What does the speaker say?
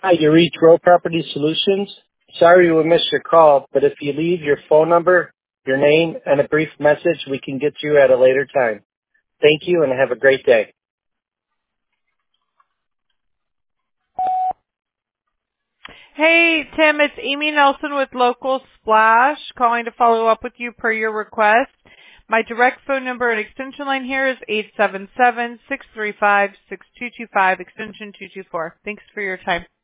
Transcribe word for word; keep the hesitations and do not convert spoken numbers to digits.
Hi, you reached Grow Property Solutions. Sorry we missed your call, but if you leave your phone number, your name, and a brief message, we can get you at a later time. Thank you and have a great day. Hey, Tim, it's Amy Nelson with Local Splash, calling to follow up with you per your request. My direct phone number and extension line here is eight seven seven, six three five, six two two five, extension two two four. Thanks for your time.